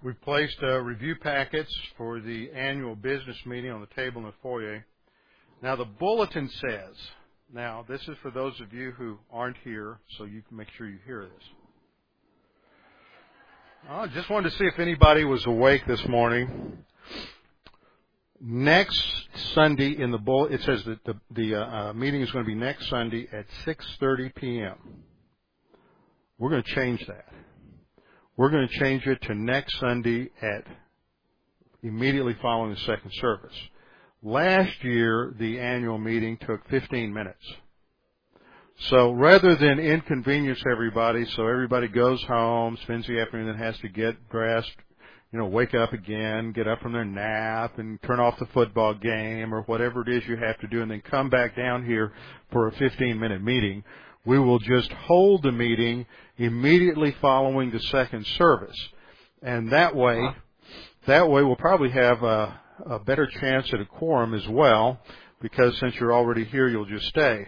We've placed review packets for the annual business meeting on the table in the foyer. Now, the bulletin says, now this is for those of you who aren't here, so you can make sure you hear this. I just wanted to see if anybody was awake this morning. Next Sunday in the bulletin, it says that the meeting is going to be next Sunday at 6:30 p.m. We're going to change that. We're going to change it to next Sunday at immediately following the second service. Last year, the annual meeting took 15 minutes. So rather than inconvenience everybody, so everybody goes home, spends the afternoon, and has to get dressed, wake up again, get up from their nap, and turn off the football game or whatever it is you have to do, and then come back down here for a 15-minute meeting, we will just hold the meeting immediately following the second service. And that way we'll probably have a better chance at a quorum as well, because since you're already here, you'll just stay.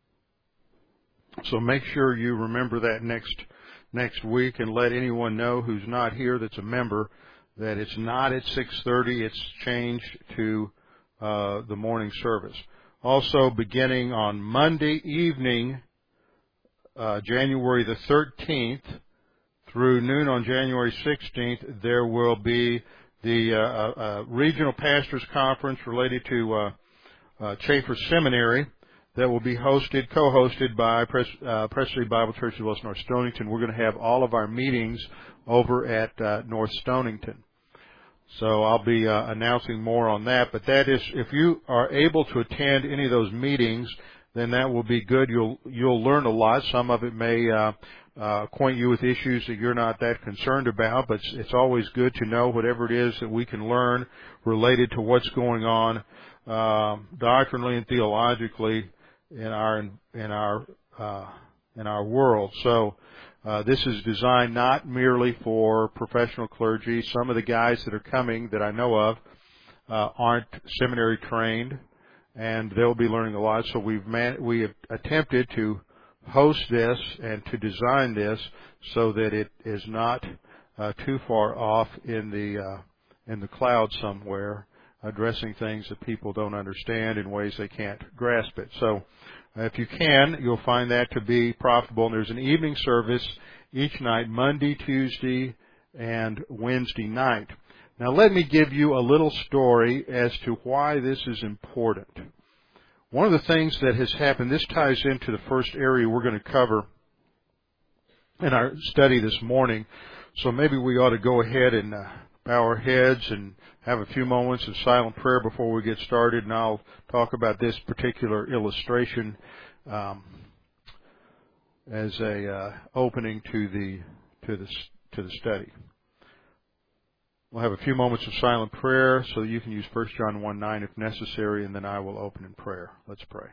So make sure you remember that next week, and let anyone know who's not here that's a member that it's not at 6:30. It's changed to the morning service. Also, beginning on Monday evening, January the 13th through noon on January 16th, there will be the Regional Pastors Conference related to Chafer Seminary that will be co-hosted by Presbytery Bible Church of West North Stonington. We're going to have all of our meetings over at North Stonington. So I'll be announcing more on that. But that is, if you are able to attend any of those meetings, then that will be good. You'll learn a lot. Some of it may acquaint you with issues that you're not that concerned about, but it's always good to know whatever it is that we can learn related to what's going on doctrinally and theologically in our world. So this is designed not merely for professional clergy. Some of the guys that are coming that I know of aren't seminary trained, and they'll be learning a lot. So we have attempted to host this and to design this so that it is not too far off in the cloud somewhere, addressing things that people don't understand in ways they can't grasp it. So if you can, you'll find that to be profitable. And there's an evening service each night, Monday, Tuesday, and Wednesday night. Now let me give you a little story as to why this is important. One of the things that has happened, this ties into the first area we're going to cover in our study this morning. So maybe we ought to go ahead and bow our heads and have a few moments of silent prayer before we get started, and I'll talk about this particular illustration as a opening to the study. We'll have a few moments of silent prayer so you can use 1 John 1:9 if necessary, and then I will open in prayer. Let's pray.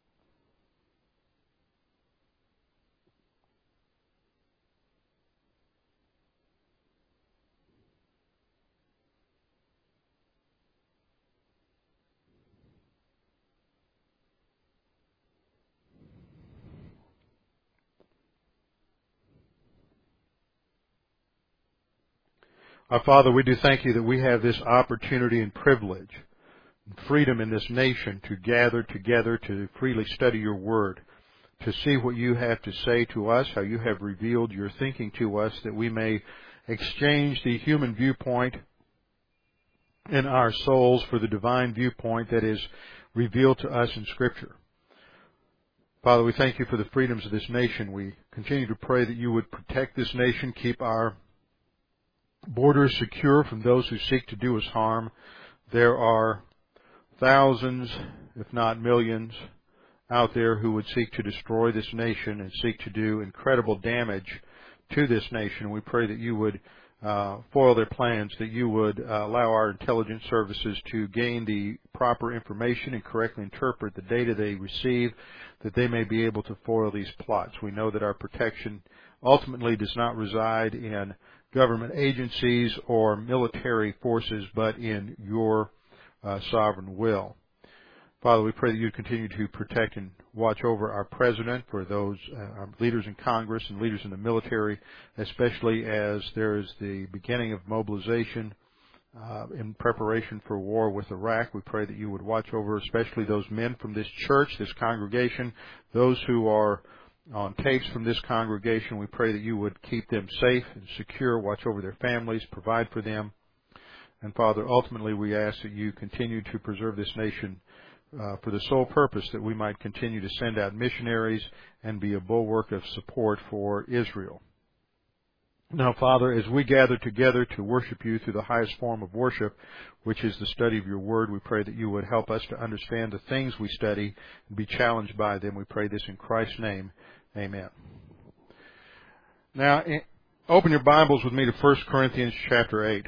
Our Father, we do thank you that we have this opportunity and privilege and freedom in this nation to gather together to freely study your word, to see what you have to say to us, how you have revealed your thinking to us, that we may exchange the human viewpoint in our souls for the divine viewpoint that is revealed to us in Scripture. Father, we thank you for the freedoms of this nation. We continue to pray that you would protect this nation, keep our borders secure from those who seek to do us harm. There are thousands, if not millions, out there who would seek to destroy this nation and seek to do incredible damage to this nation. We pray that you would foil their plans, that you would allow our intelligence services to gain the proper information and correctly interpret the data they receive, that they may be able to foil these plots. We know that our protection ultimately does not reside in government agencies or military forces, but in your sovereign will. Father, we pray that you continue to protect and watch over our president, for those our leaders in Congress and leaders in the military, especially as there is the beginning of mobilization in preparation for war with Iraq. We pray that you would watch over especially those men from this church, this congregation, those who are on tapes from this congregation. We pray that you would keep them safe and secure, watch over their families, provide for them. And Father, ultimately we ask that you continue to preserve this nation for the sole purpose that we might continue to send out missionaries and be a bulwark of support for Israel. Now, Father, as we gather together to worship you through the highest form of worship, which is the study of your word, we pray that you would help us to understand the things we study and be challenged by them. We pray this in Christ's name. Amen. Now, open your Bibles with me to 1 Corinthians chapter 8.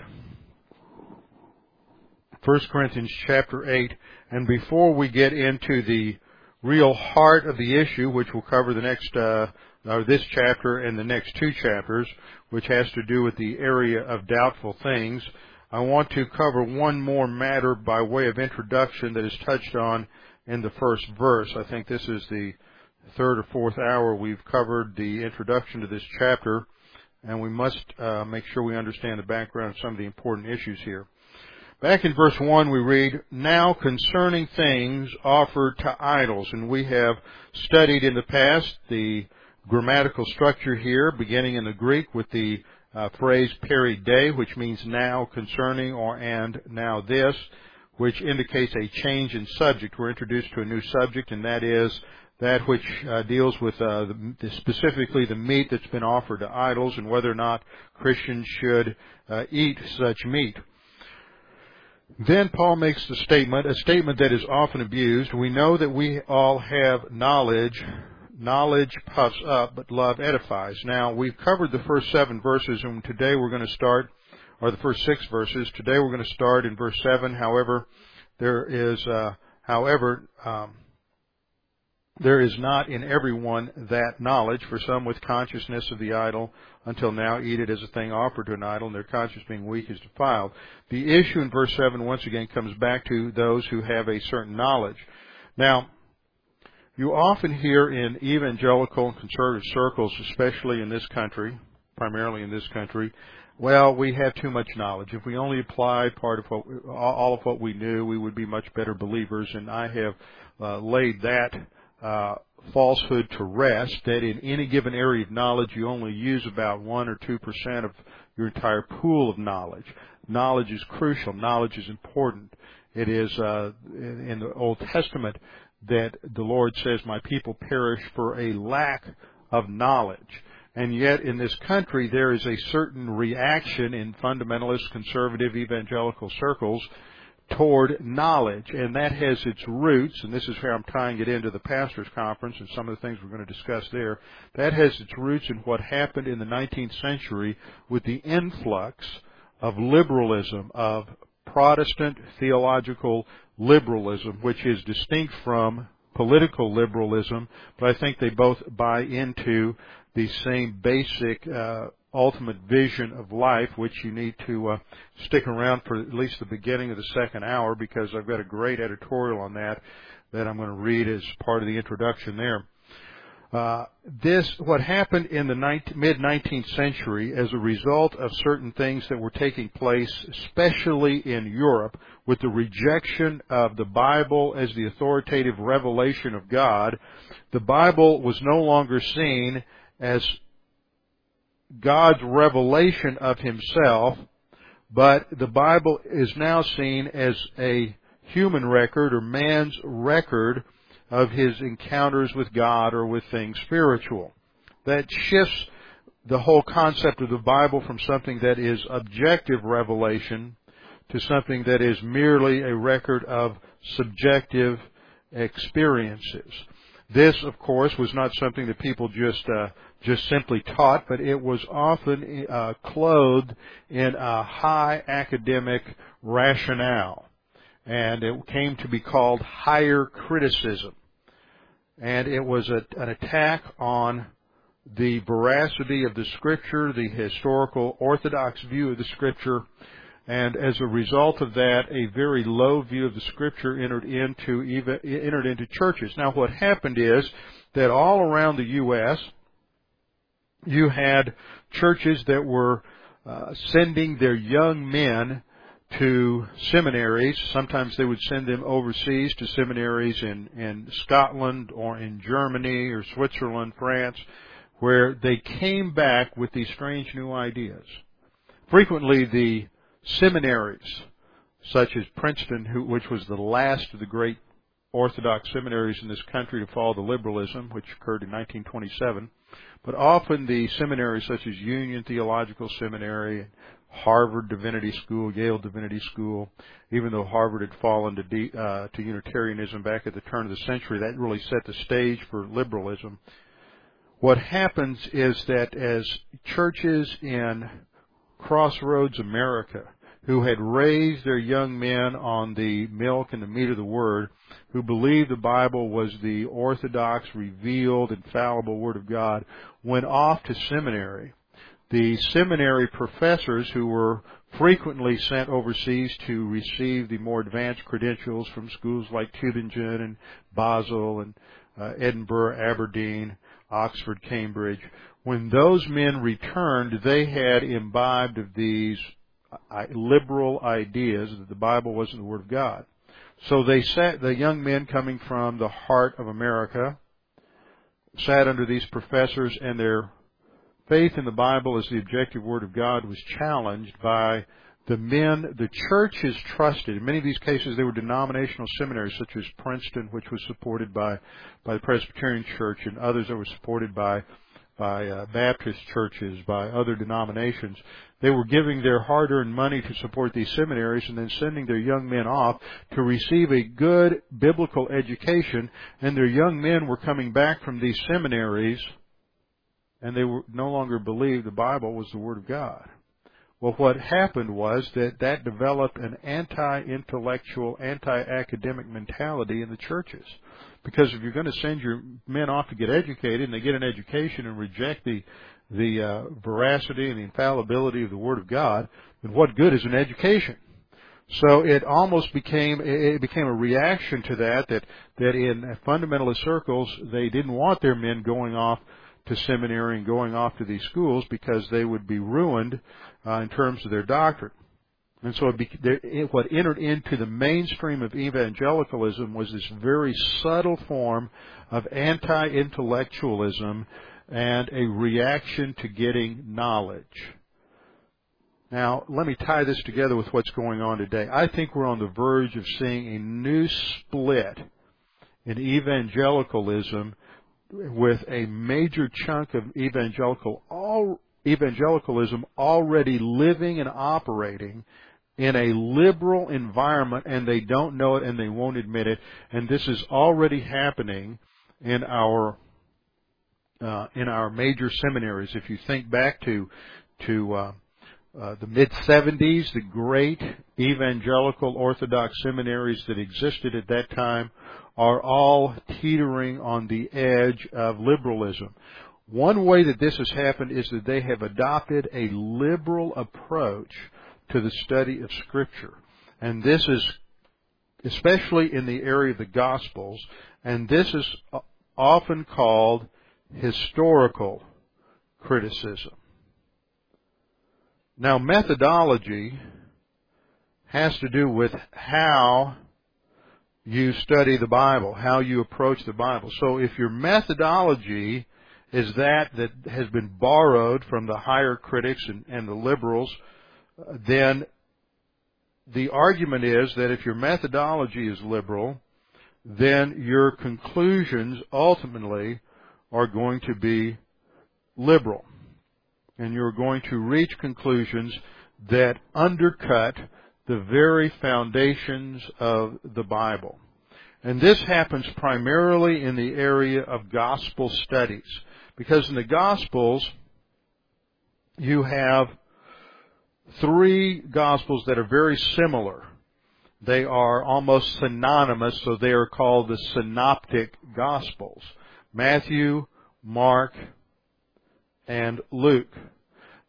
1 Corinthians chapter 8. And before we get into the real heart of the issue, which we'll cover the next, this chapter and the next two chapters, which has to do with the area of doubtful things, I want to cover one more matter by way of introduction that is touched on in the first verse. I think this is the third or fourth hour we've covered the introduction to this chapter, and we must make sure we understand the background of some of the important issues here. Back in verse 1 we read, "Now concerning things offered to idols." And we have studied in the past the grammatical structure here, beginning in the Greek with the phrase peride, which means now, concerning, or and now this, which indicates a change in subject. We're introduced to a new subject, and that is that which deals with specifically the meat that's been offered to idols and whether or not Christians should eat such meat. Then Paul makes the statement, a statement that is often abused. We know that we all have knowledge. Knowledge puffs up, but love edifies. Now, we've covered the first 7 verses, and today we're going to start, or the first 6 verses. Today we're going to start in verse 7. However, there is not in everyone that knowledge, for some with consciousness of the idol until now eat it as a thing offered to an idol, and their conscience being weak is defiled. The issue in verse 7 once again comes back to those who have a certain knowledge. Now, you often hear in evangelical and conservative circles, especially in this country, primarily in this country, well, we have too much knowledge. If we only applied all of what we knew, we would be much better believers. And I have laid that falsehood to rest, that in any given area of knowledge you only use about 1 or 2% of your entire pool of knowledge. Knowledge is crucial. Knowledge is important. It is in the Old Testament that the Lord says, "My people perish for a lack of knowledge." And yet in this country there is a certain reaction in fundamentalist, conservative, evangelical circles toward knowledge, and that has its roots, and this is where I'm tying it into the pastors' conference and some of the things we're going to discuss there. That has its roots in what happened in the 19th century with the influx of liberalism, of Protestant theological liberalism, which is distinct from political liberalism, but I think they both buy into the same basic ultimate vision of life, which you need to stick around for at least the beginning of the second hour, because I've got a great editorial on that I'm going to read as part of the introduction there. What happened in the mid-19th century as a result of certain things that were taking place, especially in Europe, with the rejection of the Bible as the authoritative revelation of God, the Bible was no longer seen as God's revelation of Himself, but the Bible is now seen as a human record or man's record of his encounters with God or with things spiritual. That shifts the whole concept of the Bible from something that is objective revelation to something that is merely a record of subjective experiences. This, of course, was not something that people just simply taught, but it was often clothed in a high academic rationale. And it came to be called higher criticism. And it was an attack on the veracity of the Scripture, the historical orthodox view of the Scripture, And as a result of that, a very low view of the Scripture entered into churches. Now, what happened is that all around the U.S., you had churches that were sending their young men to seminaries. Sometimes they would send them overseas to seminaries in Scotland or in Germany or Switzerland, France, where they came back with these strange new ideas. Frequently, the seminaries, such as Princeton, which was the last of the great Orthodox seminaries in this country to fall to liberalism, which occurred in 1927, but often the seminaries such as Union Theological Seminary, Harvard Divinity School, Yale Divinity School, even though Harvard had fallen to Unitarianism back at the turn of the century, that really set the stage for liberalism. What happens is that as churches in Crossroads America, who had raised their young men on the milk and the meat of the Word, who believed the Bible was the orthodox, revealed, infallible Word of God, went off to seminary. The seminary professors, who were frequently sent overseas to receive the more advanced credentials from schools like Tübingen and Basel and Edinburgh, Aberdeen, Oxford, Cambridge, when those men returned, they had imbibed of these liberal ideas that the Bible wasn't the Word of God. So the young men coming from the heart of America sat under these professors, and their faith in the Bible as the objective Word of God was challenged by the men the churches trusted. In many of these cases, they were denominational seminaries, such as Princeton, which was supported by the Presbyterian Church, and others that were supported by Baptist churches, by other denominations. They were giving their hard-earned money to support these seminaries and then sending their young men off to receive a good biblical education, and their young men were coming back from these seminaries, and they were no longer believed the Bible was the Word of God. Well, what happened was that developed an anti-intellectual, anti-academic mentality in the churches. Because if you're going to send your men off to get educated, and they get an education and reject the veracity and the infallibility of the Word of God, then what good is an education? So it almost became a reaction to that in fundamentalist circles, they didn't want their men going off to seminary and going off to these schools because they would be ruined in terms of their doctrine. And so what entered into the mainstream of evangelicalism was this very subtle form of anti-intellectualism and a reaction to getting knowledge. Now, let me tie this together with what's going on today. I think we're on the verge of seeing a new split in evangelicalism, with a major chunk of evangelicalism already living and operating in a liberal environment, and they don't know it and they won't admit it. And this is already happening in our major seminaries. If you think back to the mid-'70s, the great evangelical Orthodox seminaries that existed at that time are all teetering on the edge of liberalism. One way that this has happened is that they have adopted a liberal approach to the study of Scripture. And this is especially in the area of the Gospels, and this is often called historical criticism. Now, methodology has to do with how you study the Bible, how you approach the Bible. So if your methodology is that has been borrowed from the higher critics and the liberals, then the argument is that if your methodology is liberal, then your conclusions ultimately are going to be liberal. And you're going to reach conclusions that undercut the very foundations of the Bible. And this happens primarily in the area of gospel studies. Because in the Gospels, you have three Gospels that are very similar. They are almost synonymous, so they are called the Synoptic Gospels. Matthew, Mark, and Luke.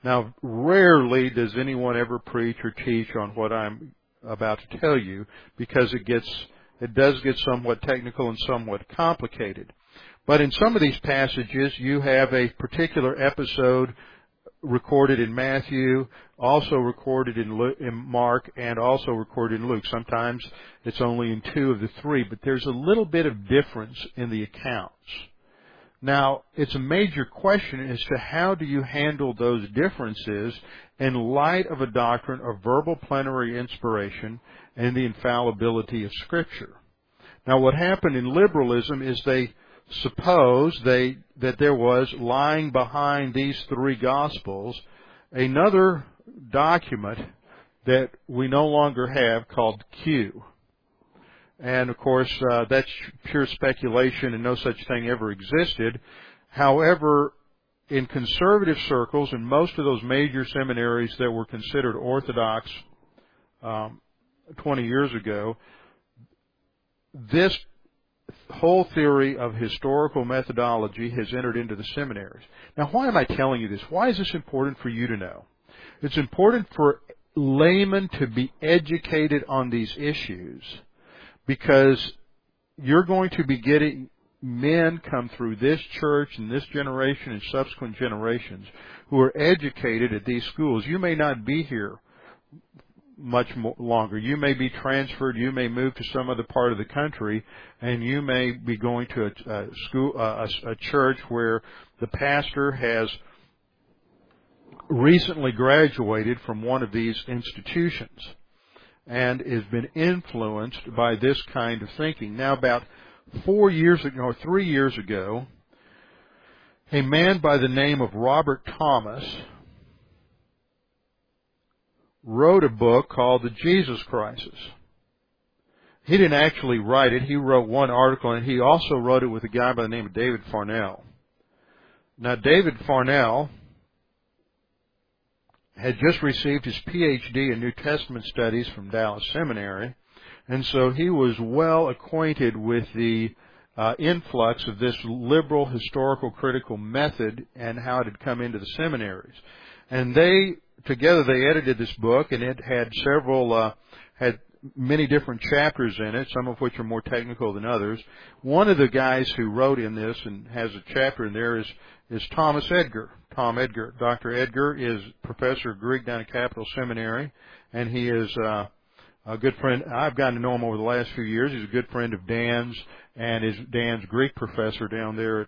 Now, rarely does anyone ever preach or teach on what I'm about to tell you, because it does get somewhat technical and somewhat complicated. But in some of these passages, you have a particular episode recorded in Matthew, also recorded in Mark, and also recorded in Luke. Sometimes it's only in 2 of the 3, but there's a little bit of difference in the accounts. Now, it's a major question as to how do you handle those differences in light of a doctrine of verbal plenary inspiration and the infallibility of Scripture. Now, what happened in liberalism is they suppose that there was, lying behind these 3 Gospels, another document that we no longer have called Q. And, of course, that's pure speculation and no such thing ever existed. However, in conservative circles, in most of those major seminaries that were considered orthodox 20 years ago, this whole theory of historical methodology has entered into the seminaries. Now, why am I telling you this? Why is this important for you to know? It's important for laymen to be educated on these issues, because you're going to be getting men come through this church and this generation and subsequent generations who are educated at these schools. You may not be here much longer. You may be transferred. You may move to some other part of the country, and you may be going to a church where the pastor has recently graduated from one of these institutions and has been influenced by this kind of thinking. Now, about 3 years ago, a man by the name of Robert Thomas wrote a book called The Jesus Crisis. He didn't actually write it. He wrote one article, and he also wrote it with a guy by the name of David Farnell. Now, David Farnell had just received his Ph.D. in New Testament studies from Dallas Seminary, and so he was well acquainted with the influx of this liberal historical critical method and how it had come into the seminaries. And together they edited this book, and it had had many different chapters in it, some of which are more technical than others. One of the guys who wrote in this and has a chapter in there is Thomas Edgar. Tom Edgar. Dr. Edgar is professor of Greek down at Capital Seminary, and he is a good friend. I've gotten to know him over the last few years. He's a good friend of Dan's, and is Dan's Greek professor down there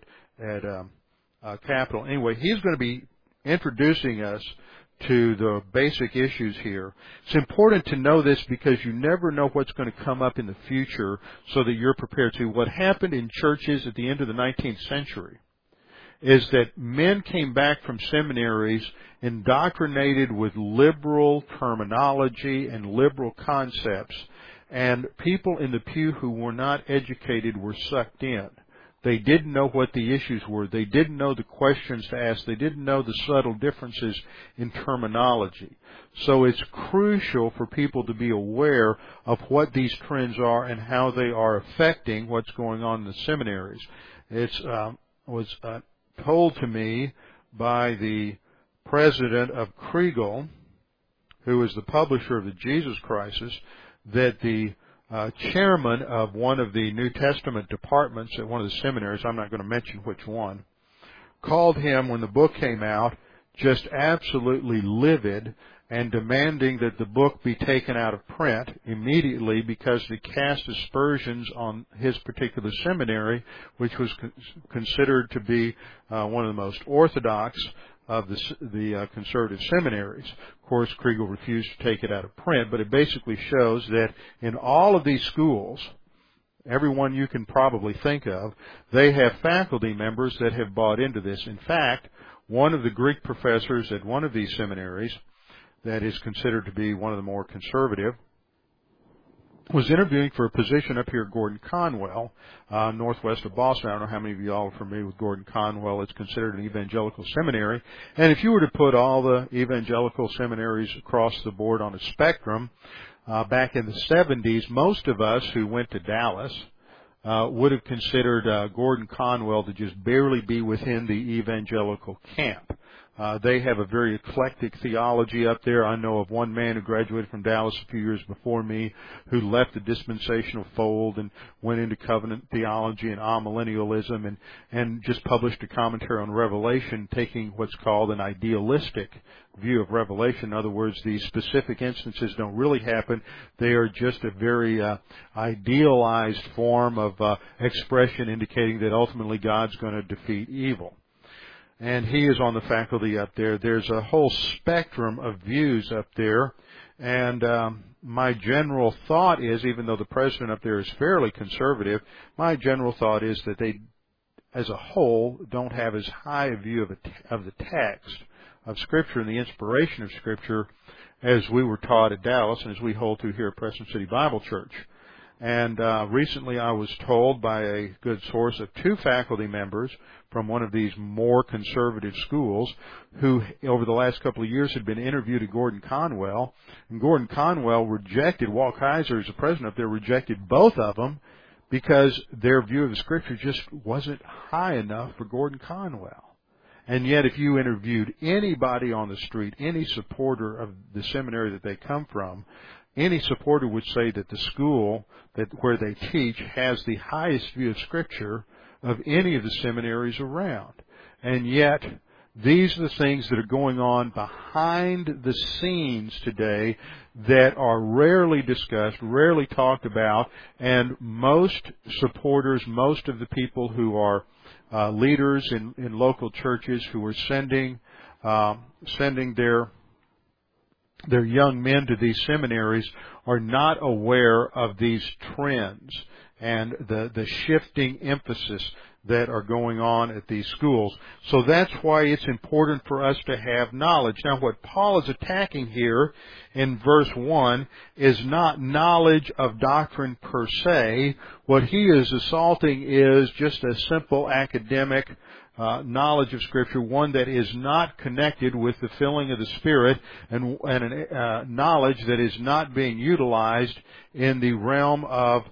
at Capital. Anyway, he's going to be introducing us to the basic issues here. It's important to know this because you never know what's going to come up in the future, so that you're prepared to. What happened in churches at the end of the 19th century is that men came back from seminaries indoctrinated with liberal terminology and liberal concepts, and people in the pew who were not educated were sucked in. They didn't know what the issues were. They didn't know the questions to ask. They didn't know the subtle differences in terminology. So it's crucial for people to be aware of what these trends are and how they are affecting what's going on in the seminaries. It was told to me by the president of Kriegel, who is the publisher of the Jesus Crisis, that the chairman of one of the New Testament departments at one of the seminaries, I'm not going to mention which one, called him when the book came out just absolutely livid and demanding that the book be taken out of print immediately because it cast aspersions on his particular seminary, which was considered to be one of the most orthodox of the conservative seminaries. Of course, Kriegel refused to take it out of print, but it basically shows that in all of these schools, every one you can probably think of, they have faculty members that have bought into this. In fact, one of the Greek professors at one of these seminaries that is considered to be one of the more conservative was interviewing for a position up here at Gordon Conwell, northwest of Boston. I don't know how many of you all are familiar with Gordon Conwell. It's considered an evangelical seminary. And if you were to put all the evangelical seminaries across the board on a spectrum, back in the 70s, most of us who went to Dallas would have considered Gordon Conwell to just barely be within the evangelical camp. They have a very eclectic theology up there. I know of one man who graduated from Dallas a few years before me who left the dispensational fold and went into covenant theology and amillennialism and just published a commentary on Revelation, taking what's called an idealistic view of Revelation. In other words, these specific instances don't really happen. They are just a very idealized form of expression indicating that ultimately God's going to defeat evil. And he is on the faculty up there. There's a whole spectrum of views up there. And my general thought is, even though the president up there is fairly conservative, my general thought is that they, as a whole, don't have as high a view of the text of Scripture and the inspiration of Scripture as we were taught at Dallas and as we hold to here at Preston City Bible Church. And recently I was told by a good source of 2 faculty members from one of these more conservative schools who, over the last couple of years, had been interviewed at Gordon Conwell. And Gordon Conwell rejected, Walt Kaiser, as the president up there, rejected both of them because their view of the Scripture just wasn't high enough for Gordon Conwell. And yet if you interviewed anybody on the street, any supporter of the seminary that they come from, any supporter would say that the school where they teach has the highest view of Scripture of any of the seminaries around. And yet, these are the things that are going on behind the scenes today that are rarely discussed, rarely talked about, and most supporters, most of the people who are leaders in local churches who are sending their young men to these seminaries are not aware of these trends and the shifting emphasis that are going on at these schools. So that's why it's important for us to have knowledge. Now, what Paul is attacking here in verse 1 is not knowledge of doctrine per se. What he is assaulting is just a simple academic knowledge of Scripture, one that is not connected with the filling of the Spirit and knowledge that is not being utilized in the realm of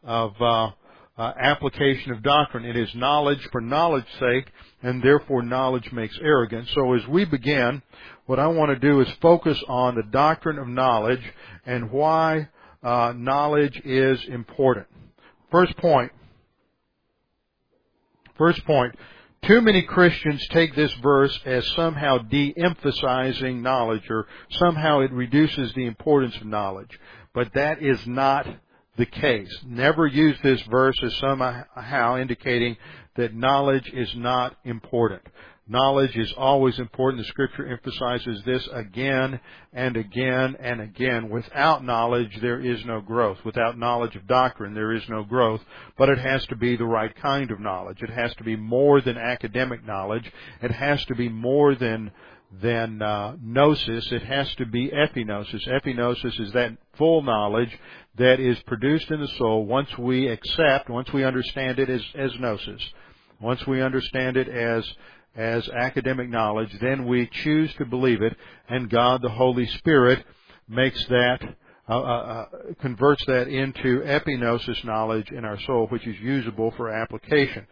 application of doctrine. It is knowledge for knowledge's sake, and therefore knowledge makes arrogant. So as we begin, what I want to do is focus on the doctrine of knowledge and why knowledge is important. First point. Too many Christians take this verse as somehow de-emphasizing knowledge, or somehow it reduces the importance of knowledge. But that is not the case. Never use this verse as somehow indicating that knowledge is not important. Knowledge is always important. The Scripture emphasizes this again and again and again. Without knowledge, there is no growth. Without knowledge of doctrine, there is no growth. But it has to be the right kind of knowledge. It has to be more than academic knowledge. It has to be more than gnosis. It has to be epignosis. Epignosis is that full knowledge that is produced in the soul once we understand it as gnosis. Once we understand it as academic knowledge, then we choose to believe it, and God, the Holy Spirit, makes that, converts that into epignosis knowledge in our soul, which is usable for application.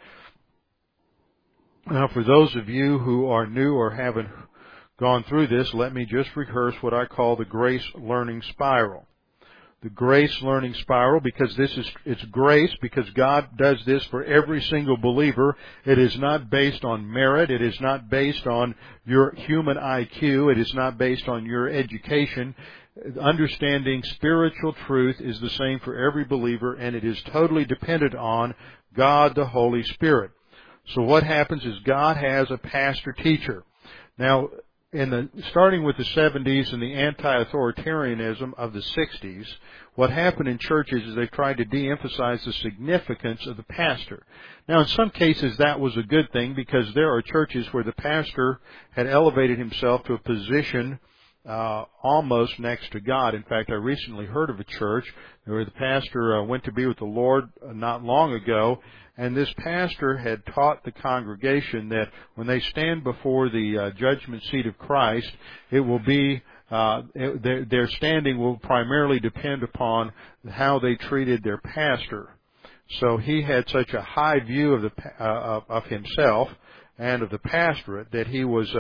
Now, for those of you who are new or haven't gone through this, let me just rehearse what I call the grace learning spiral. The grace learning spiral, because it's grace, because God does this for every single believer. It is not based on merit. It is not based on your human IQ. It is not based on your education. Understanding spiritual truth is the same for every believer, and it is totally dependent on God, the Holy Spirit. So what happens is God has a pastor teacher. Now, starting with the 70s and the anti-authoritarianism of the 60s, what happened in churches is they tried to de-emphasize the significance of the pastor. Now, in some cases, that was a good thing, because there are churches where the pastor had elevated himself to a position almost next to God. In fact, I recently heard of a church where the pastor went to be with the Lord not long ago, and this pastor had taught the congregation that when they stand before the judgment seat of Christ, it will be their standing will primarily depend upon how they treated their pastor. So he had such a high view of himself and of the pastorate that he was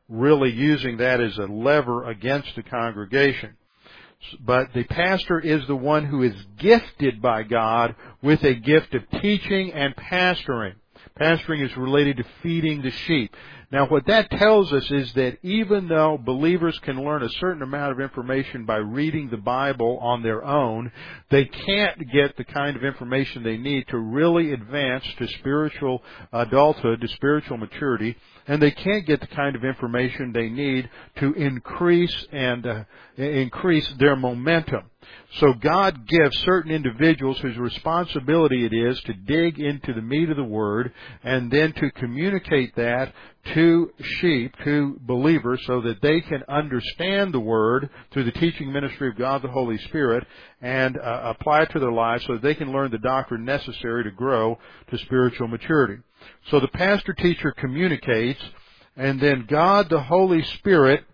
really using that as a lever against the congregation. But the pastor is the one who is gifted by God with a gift of teaching and pastoring. Pastoring is related to feeding the sheep. Now, what that tells us is that even though believers can learn a certain amount of information by reading the Bible on their own, they can't get the kind of information they need to really advance to spiritual adulthood, to spiritual maturity, and they can't get the kind of information they need to increase their momentum. So God gives certain individuals whose responsibility it is to dig into the meat of the Word and then to communicate that to sheep, to believers, so that they can understand the Word through the teaching ministry of God the Holy Spirit and apply it to their lives so that they can learn the doctrine necessary to grow to spiritual maturity. So the pastor-teacher communicates, and then God the Holy Spirit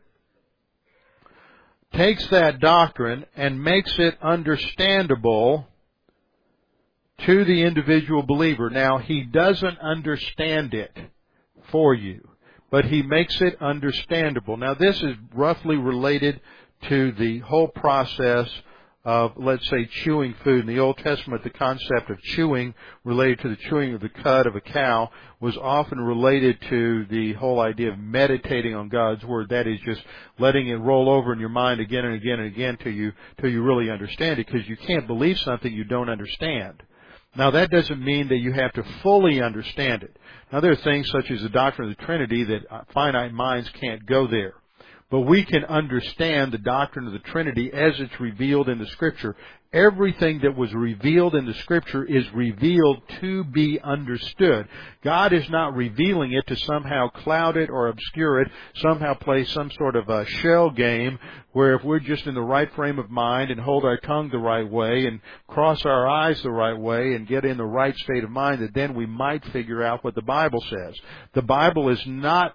takes that doctrine and makes it understandable to the individual believer. Now, he doesn't understand it for you, but he makes it understandable. Now, this is roughly related to the whole process of, let's say, chewing food. In the Old Testament, the concept of chewing related to the chewing of the cud of a cow was often related to the whole idea of meditating on God's Word. That is, just letting it roll over in your mind again and again and again till you really understand it, because you can't believe something you don't understand. Now, that doesn't mean that you have to fully understand it. Now, there are things such as the doctrine of the Trinity that finite minds can't go there. But we can understand the doctrine of the Trinity as it's revealed in the Scripture. Everything that was revealed in the Scripture is revealed to be understood. God is not revealing it to somehow cloud it or obscure it, somehow play some sort of a shell game where if we're just in the right frame of mind and hold our tongue the right way and cross our eyes the right way and get in the right state of mind, that then we might figure out what the Bible says. The Bible is not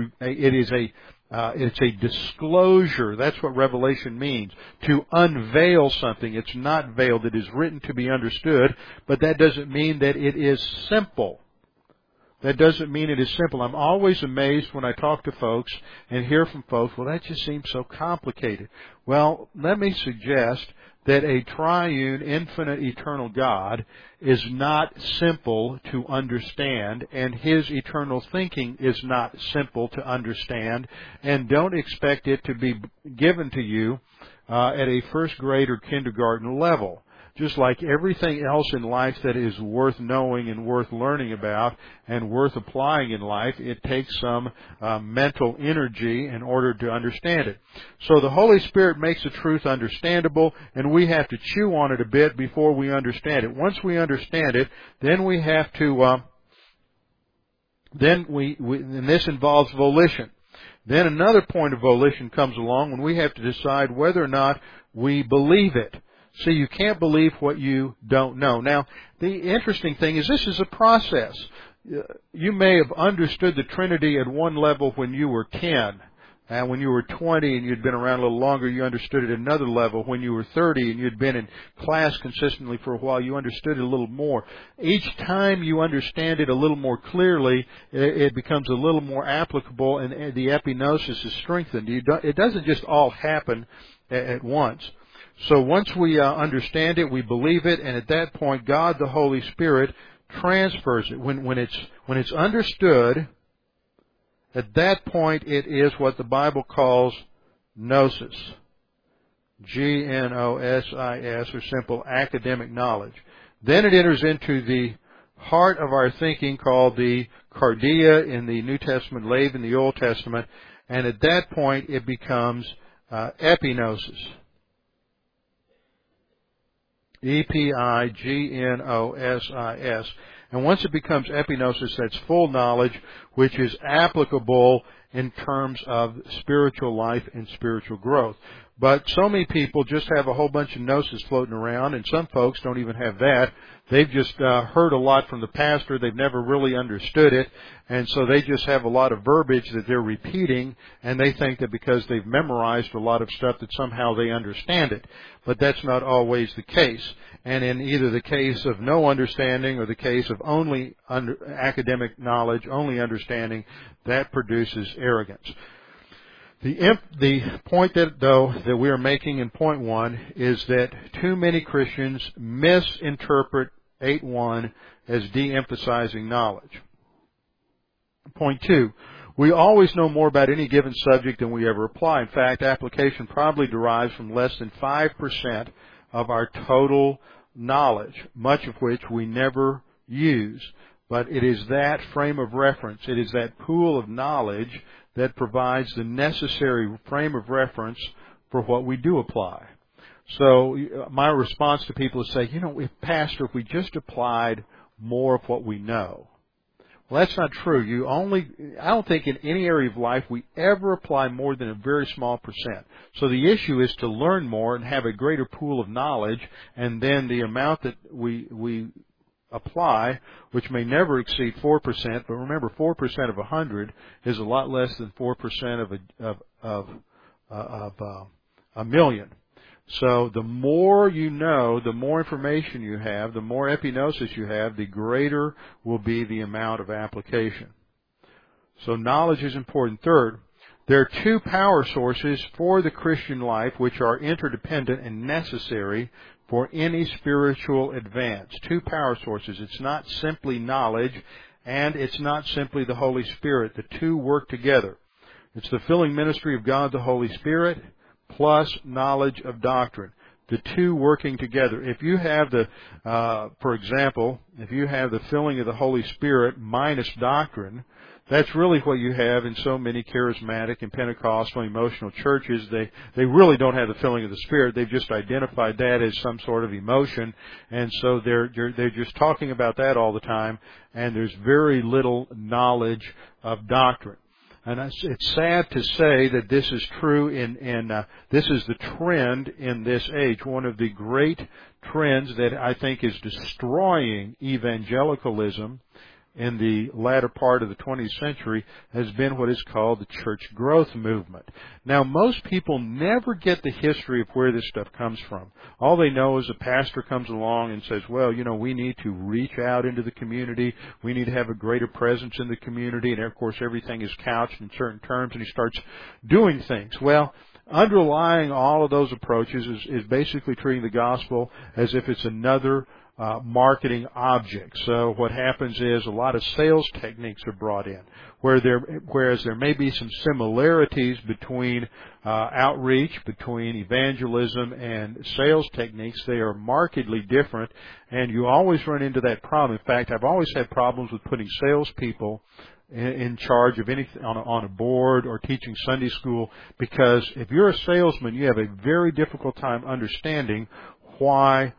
it's a disclosure. That's what revelation means. To unveil something. It's not veiled. It is written to be understood, but that doesn't mean that it is simple. That doesn't mean it is simple. I'm always amazed when I talk to folks and hear from folks, well, that just seems so complicated. Well, let me suggest that a triune, infinite, eternal God is not simple to understand, and His eternal thinking is not simple to understand, and don't expect it to be given to you at a first grade or kindergarten level. Just like everything else in life that is worth knowing and worth learning about and worth applying in life, it takes some mental energy in order to understand it. So the Holy Spirit makes the truth understandable, and we have to chew on it a bit before we understand it. Once we understand it, then we have to, and this involves volition. Then another point of volition comes along when we have to decide whether or not we believe it. See, you can't believe what you don't know. Now, the interesting thing is this is a process. You may have understood the Trinity at one level when you were 10. And when you were 20 and you'd been around a little longer, you understood it at another level. When you were 30 and you'd been in class consistently for a while, you understood it a little more. Each time you understand it a little more clearly, it becomes a little more applicable, and the epignosis is strengthened. It doesn't just all happen at once. So once we understand it, we believe it, and at that point, God, the Holy Spirit, transfers it. When it's understood, at that point, it is what the Bible calls gnosis. Gnosis, or simple academic knowledge. Then it enters into the heart of our thinking called the cardia in the New Testament, lave in the Old Testament, and at that point, it becomes epignosis. Epignosis. And once it becomes epignosis, that's full knowledge, which is applicable in terms of spiritual life and spiritual growth. But so many people just have a whole bunch of gnosis floating around, and some folks don't even have that. They've just heard a lot from the pastor. They've never really understood it, and so they just have a lot of verbiage that they're repeating, and they think that because they've memorized a lot of stuff that somehow they understand it. But that's not always the case. And in either the case of no understanding or the case of only academic knowledge, only understanding, that produces arrogance. The point that we are making in point 1 is that too many Christians misinterpret 8:1 as de-emphasizing knowledge. Point 2, we always know more about any given subject than we ever apply. In fact, application probably derives from less than 5% of our total knowledge, much of which we never use. But it is that frame of reference, it is that pool of knowledge that provides the necessary frame of reference for what we do apply. So my response to people is say, Pastor, if we just applied more of what we know. Well, that's not true. I don't think in any area of life we ever apply more than a very small percent. So the issue is to learn more and have a greater pool of knowledge, and then the amount that we apply, which may never exceed 4%, but remember 4% of 100 is a lot less than 4% of a million. So the more you know, the more information you have, the more epignosis you have, the greater will be the amount of application. So knowledge is important. Third, there are two power sources for the Christian life which are interdependent and necessary for any spiritual advance. Two power sources. It's not simply knowledge, and it's not simply the Holy Spirit. The two work together. It's the filling ministry of God the Holy Spirit plus knowledge of doctrine. The two working together. If you have for example, if you have the filling of the Holy Spirit minus doctrine, that's really what you have in so many charismatic and Pentecostal emotional churches. They really don't have the filling of the Spirit. They've just identified that as some sort of emotion, and so they're just talking about that all the time, and there's very little knowledge of doctrine. And it's sad to say that this is true this is the trend in this age. One of the great trends that I think is destroying evangelicalism in the latter part of the 20th century has been what is called the church growth movement. Now, most people never get the history of where this stuff comes from. All they know is a pastor comes along and says, well, we need to reach out into the community. We need to have a greater presence in the community. And, of course, everything is couched in certain terms, and he starts doing things. Well, underlying all of those approaches is basically treating the gospel as if it's another marketing object. So what happens is a lot of sales techniques are brought in, whereas there may be some similarities between outreach, between evangelism and sales techniques. They are markedly different, and you always run into that problem. In fact, I've always had problems with putting salespeople in charge of anything on a board or teaching Sunday school, because if you're a salesman, you have a very difficult time understanding why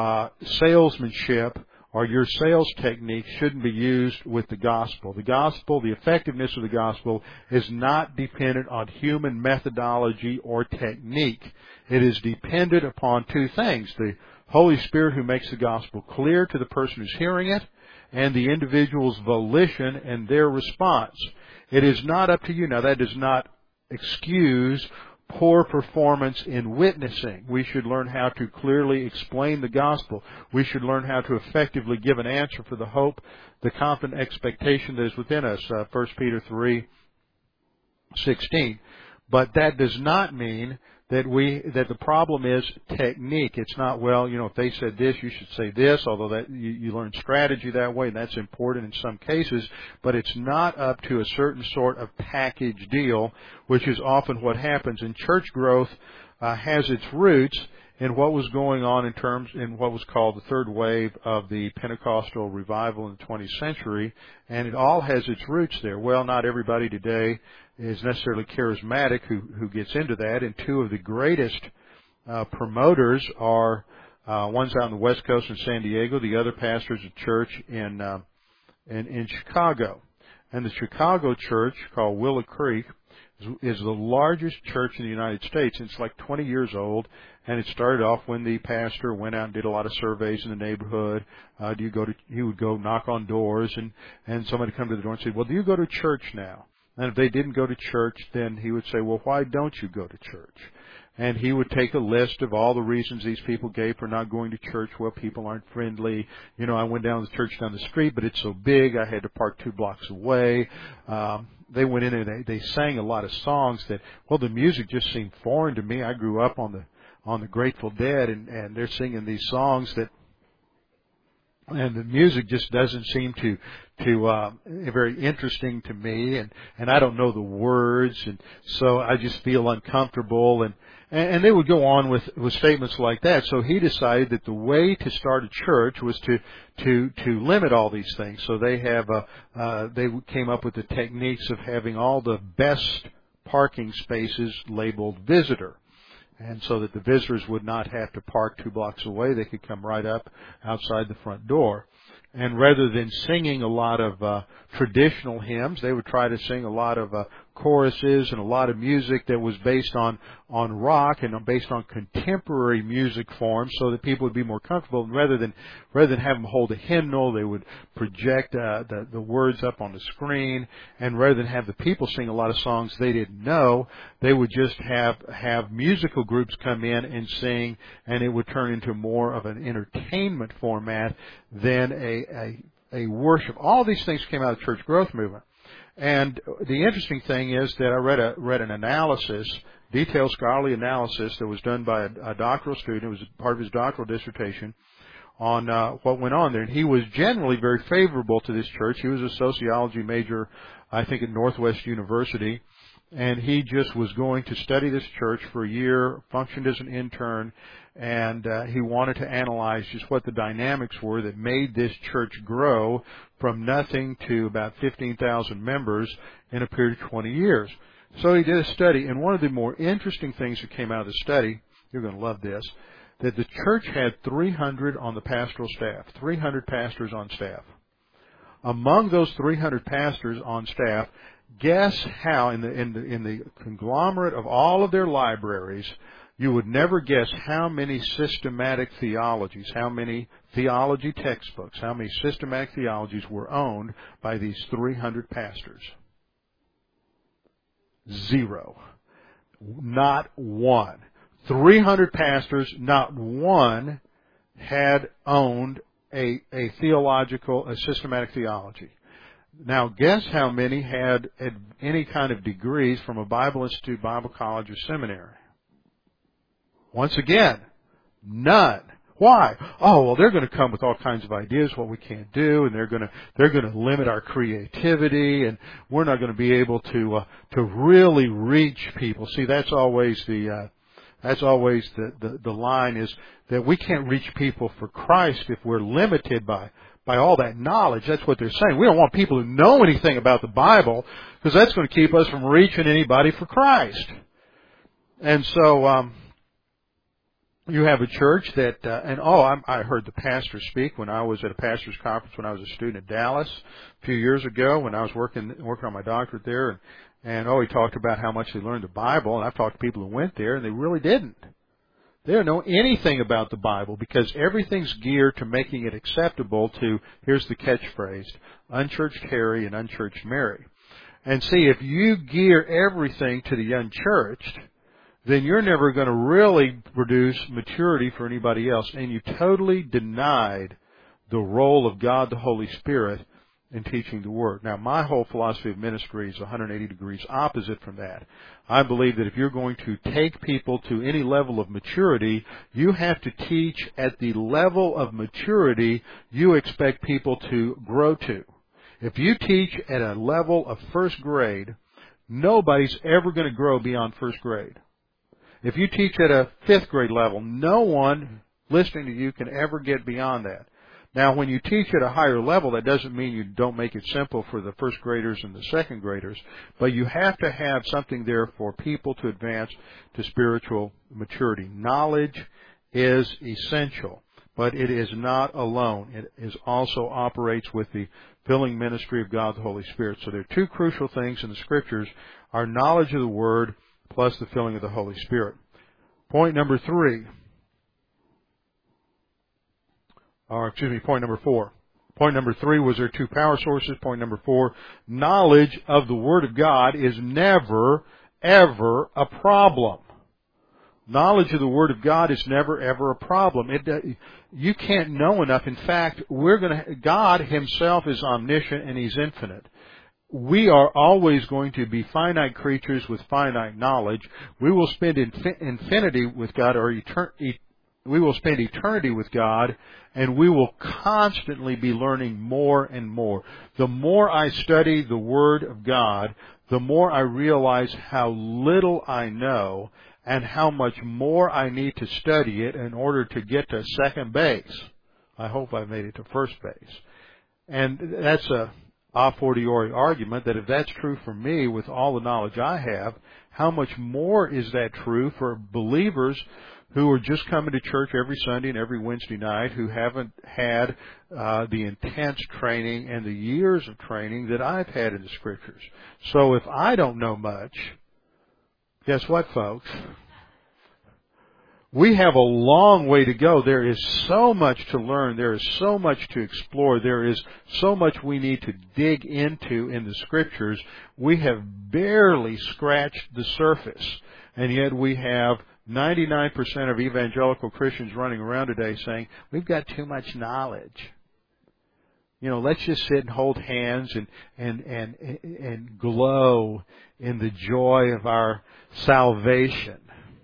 salesmanship or your sales technique shouldn't be used with the gospel. The gospel, the effectiveness of the gospel is not dependent on human methodology or technique. It is dependent upon two things: the Holy Spirit who makes the gospel clear to the person who's hearing it, and the individual's volition and their response. It is not up to you. Now, that does not excuse poor performance in witnessing. We should learn how to clearly explain the gospel. We should learn how to effectively give an answer for the hope, the confident expectation that is within us, 1 Peter 3:16. But that does not mean that the problem is technique. It's not, if they said this, you should say this, although that you learn strategy that way, and that's important in some cases, but it's not up to a certain sort of package deal, which is often what happens. And church growth has its roots in what was going on in what was called the third wave of the Pentecostal revival in the 20th century, and it all has its roots there. Well, not everybody today is necessarily charismatic who gets into that, and two of the greatest promoters are one's out on the West Coast in San Diego, the other pastors a church in Chicago. And the Chicago church, called Willow Creek, is the largest church in the United States. It's like 20 years old, and it started off when the pastor went out and did a lot of surveys in the neighborhood. He would go knock on doors, and somebody would come to the door and say, well, do you go to church now? And if they didn't go to church, then he would say, well, why don't you go to church? and he would take a list of all the reasons these people gave for not going to church. Well, people aren't friendly. You know, I went down to the church down the street, but it's so big, I had to park 2 blocks away. They went in and they sang a lot of songs that, well, the music just seemed foreign to me. I grew up on the Grateful Dead, and they're singing these songs that, and the music just doesn't seem to very interesting to me, and I don't know the words, and so I just feel uncomfortable, and they would go on with statements like that. So he decided that the way to start a church was to limit all these things. So they came up with the techniques of having all the best parking spaces labeled visitor. And so that the visitors would not have to park 2 blocks away, they could come right up outside the front door. And rather than singing a lot of traditional hymns, they would try to sing a lot of choruses and a lot of music that was based on rock and based on contemporary music forms, so that people would be more comfortable. And rather than have them hold a hymnal, they would project the words up on the screen. And rather than have the people sing a lot of songs they didn't know, they would just have musical groups come in and sing, and it would turn into more of an entertainment format than a worship. All these things came out of the church growth movement. And the interesting thing is that I read an analysis, detailed scholarly analysis that was done by a doctoral student. It was part of his doctoral dissertation on what went on there. And he was generally very favorable to this church. He was a sociology major, I think, at Northwest University. And he just was going to study this church for a year, functioned as an intern, and he wanted to analyze just what the dynamics were that made this church grow from nothing to about 15,000 members in a period of 20 years. So he did a study, and one of the more interesting things that came out of the study, you're going to love this, that the church had 300 on the pastoral staff, 300 pastors on staff. Among those 300 pastors on staff, guess how, in the conglomerate of all of their libraries, you would never guess how many systematic theologies, how many theology textbooks, how many systematic theologies were owned by these 300 pastors. 0. Not one. 300 pastors, not one had owned a systematic theology. Now, guess how many had any kind of degrees from a Bible Institute, Bible college, or seminary? Once again, none. Why? Oh, well, they're going to come with all kinds of ideas what we can't do, and they're going to limit our creativity, and we're not going to be able to really reach people. See, that's always the line, is that we can't reach people for Christ if we're limited by all that knowledge. That's what they're saying. We don't want people who know anything about the Bible, because that's going to keep us from reaching anybody for Christ. And so, you have a church that, I heard the pastor speak when I was at a pastor's conference when I was a student at Dallas a few years ago when I was working on my doctorate there, and he talked about how much they learned the Bible, and I've talked to people who went there and they really didn't. They don't know anything about the Bible, because everything's geared to making it acceptable to, here's the catchphrase, unchurched Harry and unchurched Mary. And see, if you gear everything to the unchurched, then you're never going to really produce maturity for anybody else. And you totally denied the role of God the Holy Spirit in teaching the Word. Now, my whole philosophy of ministry is 180 degrees opposite from that. I believe that if you're going to take people to any level of maturity, you have to teach at the level of maturity you expect people to grow to. If you teach at a level of first grade, nobody's ever going to grow beyond first grade. If you teach at a 5th grade level, no one listening to you can ever get beyond that. Now, when you teach at a higher level, that doesn't mean you don't make it simple for the first graders and the second graders, but you have to have something there for people to advance to spiritual maturity. Knowledge is essential, but it is not alone. It also operates with the filling ministry of God the Holy Spirit. So there are 2 crucial things in the Scriptures, our knowledge of the Word plus the filling of the Holy Spirit. Point number 4. Point number 3 was there 2 power sources. Point number 4, knowledge of the Word of God is never, ever a problem. Knowledge of the Word of God is never ever a problem. You can't know enough. In fact, God Himself is omniscient and He's infinite. We are always going to be finite creatures with finite knowledge. We will spend infinity with God, or we will spend eternity with God, and we will constantly be learning more and more. The more I study the Word of God, the more I realize how little I know and how much more I need to study it in order to get to second base. I hope I made it to first base. And that's a fortiori argument that if that's true for me with all the knowledge I have, how much more is that true for believers who are just coming to church every Sunday and every Wednesday night, who haven't had the intense training and the years of training that I've had in the Scriptures. So if I don't know much, guess what, folks? We have a long way to go. There is so much to learn. There is so much to explore. There is so much we need to dig into in the Scriptures. We have barely scratched the surface. And yet we have 99% of evangelical Christians running around today saying, we've got too much knowledge. Let's just sit and hold hands and glow in the joy of our salvation.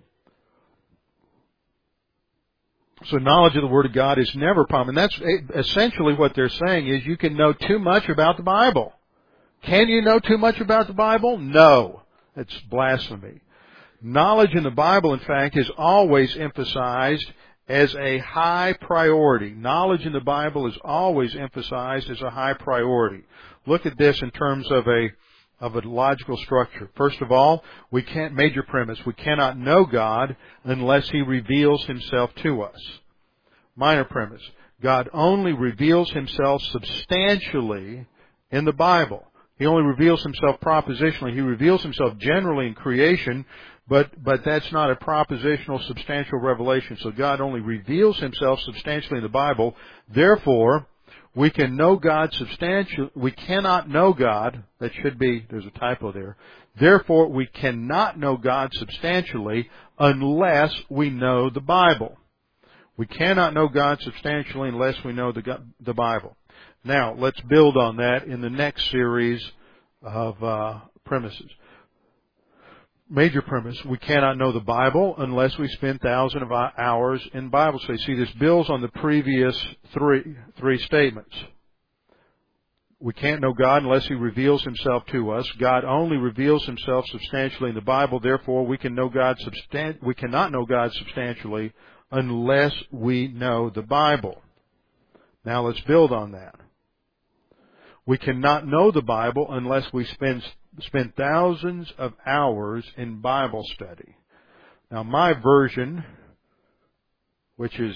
So knowledge of the Word of God is never a problem. And that's essentially what they're saying is you can know too much about the Bible. Can you know too much about the Bible? No. It's blasphemy. Knowledge in the Bible, in fact, is always emphasized as a high priority. Knowledge in the Bible is always emphasized as a high priority. Look at this in terms of a logical structure. First of all, major premise, we cannot know God unless He reveals Himself to us. Minor premise, God only reveals Himself substantially in the Bible. He only reveals Himself propositionally. He reveals Himself generally in creation, but that's not a propositional substantial revelation. So God only reveals Himself substantially in the Bible. Therefore, we can know God substantially. We cannot know God. There's a typo there. Therefore, we cannot know God substantially unless we know the Bible. We cannot know God substantially unless we know the Bible. Now, let's build on that in the next series of premises. Major premise, we cannot know the Bible unless we spend thousands of hours in Bible study. See, this builds on the previous three statements. We can't know God unless He reveals Himself to us. God only reveals Himself substantially in the Bible. Therefore, we cannot know God substantially unless we know the Bible. Now, let's build on that. We cannot know the Bible unless we spend thousands of hours in Bible study. Now, my version, which is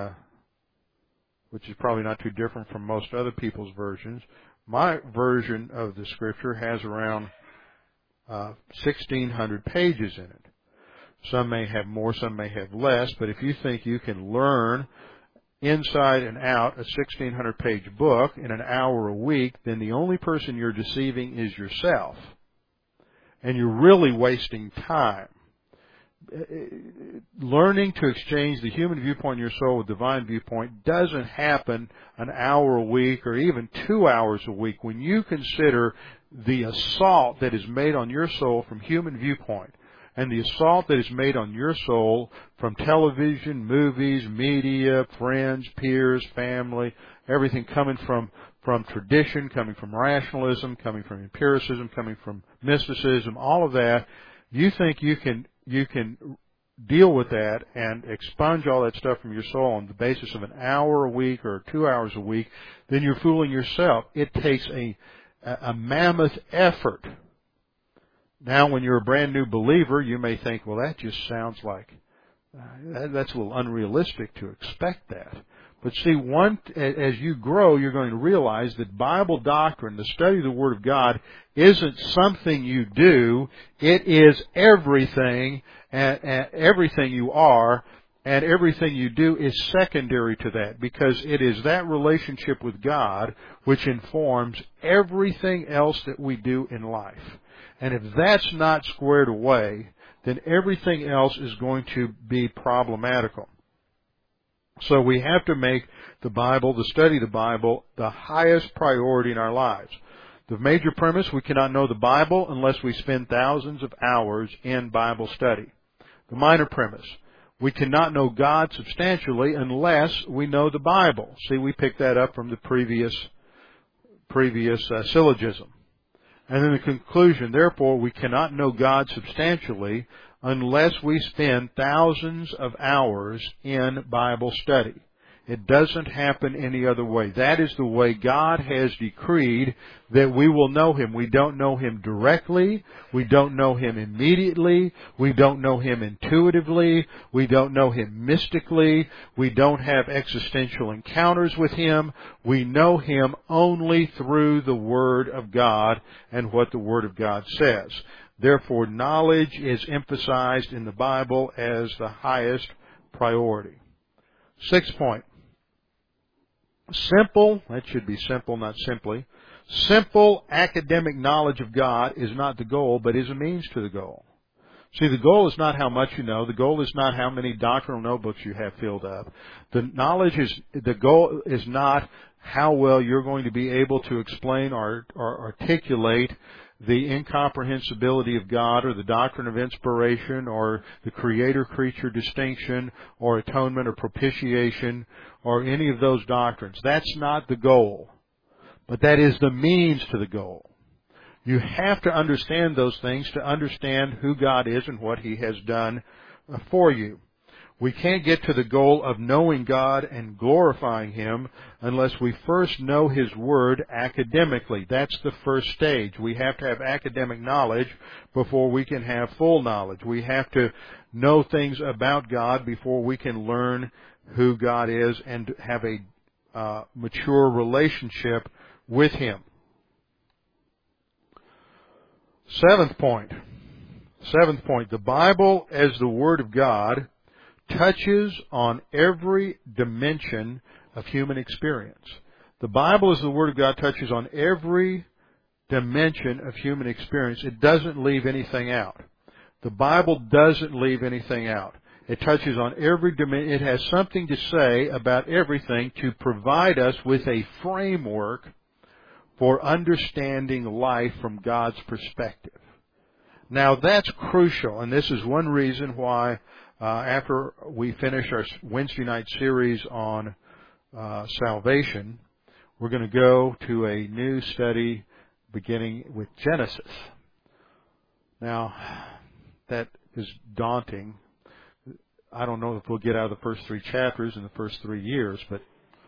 probably not too different from most other people's versions, my version of the Scripture has around 1,600 pages in it. Some may have more, some may have less, but if you think you can learn inside and out a 1,600-page book in an hour a week, then the only person you're deceiving is yourself. And you're really wasting time. Learning to exchange the human viewpoint in your soul with divine viewpoint doesn't happen an hour a week or even 2 hours a week. When you consider the assault that is made on your soul from human viewpoint, and the assault that is made on your soul from television, movies, media, friends, peers, family, everything coming from tradition, coming from rationalism, coming from empiricism, coming from mysticism, all of that, you think you can deal with that and expunge all that stuff from your soul on the basis of an hour a week or 2 hours a week, then you're fooling yourself. It takes a mammoth effort. Now, when you're a brand new believer, you may think, well, that just sounds like, that's a little unrealistic to expect that. But see, as you grow, you're going to realize that Bible doctrine, the study of the Word of God, isn't something you do. It is everything, and everything you are, and everything you do is secondary to that, because it is that relationship with God which informs everything else that we do in life. And if that's not squared away, then everything else is going to be problematical. So we have to make the Bible, the study of the Bible, the highest priority in our lives. The major premise, we cannot know the Bible unless we spend thousands of hours in Bible study. The minor premise, we cannot know God substantially unless we know the Bible. See, we picked that up from the previous syllogism. And then the conclusion, therefore, we cannot know God substantially unless we spend thousands of hours in Bible study. It doesn't happen any other way. That is the way God has decreed that we will know Him. We don't know Him directly. We don't know Him immediately. We don't know Him intuitively. We don't know Him mystically. We don't have existential encounters with Him. We know Him only through the Word of God and what the Word of God says. Therefore, knowledge is emphasized in the Bible as the highest priority. 6th point. Simple, that should be simple, not simply. Simple academic knowledge of God is not the goal, but is a means to the goal. See, the goal is not how much you know. The goal is not how many doctrinal notebooks you have filled up. The goal is not how well you're going to be able to explain or articulate the incomprehensibility of God or the doctrine of inspiration or the creator-creature distinction or atonement or propitiation or any of those doctrines. That's not the goal, but that is the means to the goal. You have to understand those things to understand who God is and what He has done for you. We can't get to the goal of knowing God and glorifying Him unless we first know His Word academically. That's the first stage. We have to have academic knowledge before we can have full knowledge. We have to know things about God before we can learn who God is and have a mature relationship with Him. 7th point. The Bible as the Word of God touches on every dimension of human experience. The Bible as the Word of God touches on every dimension of human experience. It doesn't leave anything out. The Bible doesn't leave anything out. It touches on every dimension. It has something to say about everything to provide us with a framework for understanding life from God's perspective. Now that's crucial, and this is one reason why after we finish our Wednesday night series on salvation, we're going to go to a new study beginning with Genesis. Now, that is daunting. I don't know if we'll get out of the first 3 chapters in the first 3 years, but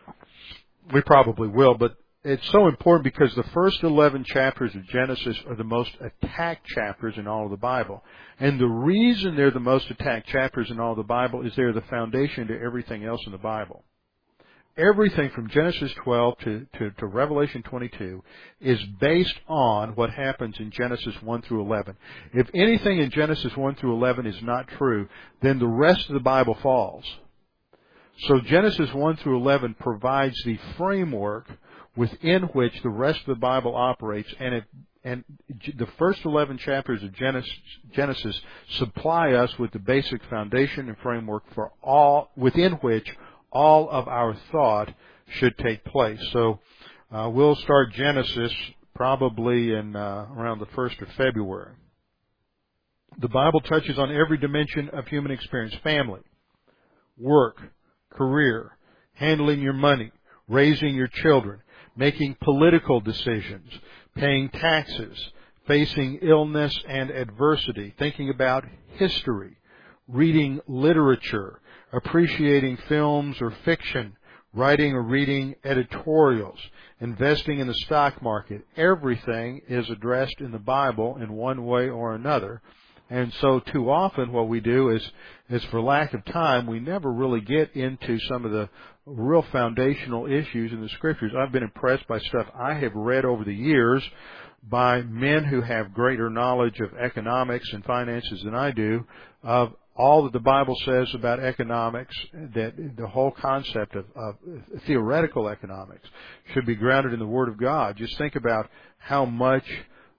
we probably will. But it's so important because the first 11 chapters of Genesis are the most attacked chapters in all of the Bible. And the reason they're the most attacked chapters in all of the Bible is they're the foundation to everything else in the Bible. Everything from Genesis 12 to Revelation 22 is based on what happens in Genesis 1 through 11. If anything in Genesis 1 through 11 is not true, then the rest of the Bible falls. So Genesis 1 through 11 provides the framework within which the rest of the Bible operates, and the first 11 chapters of Genesis supply us with the basic foundation and framework for all within which all of our thought should take place. So we'll start Genesis probably in around the 1st of February. The Bible touches on every dimension of human experience: family, work, career, handling your money, raising your children, making political decisions, paying taxes, facing illness and adversity, thinking about history, reading literature, appreciating films or fiction, writing or reading editorials, investing in the stock market. Everything is addressed in the Bible in one way or another. And so too often what we do is for lack of time, we never really get into some of the real foundational issues in the Scriptures. I've been impressed by stuff I have read over the years by men who have greater knowledge of economics and finances than I do, of all that the Bible says about economics, that the whole concept of theoretical economics should be grounded in the Word of God. Just think about how much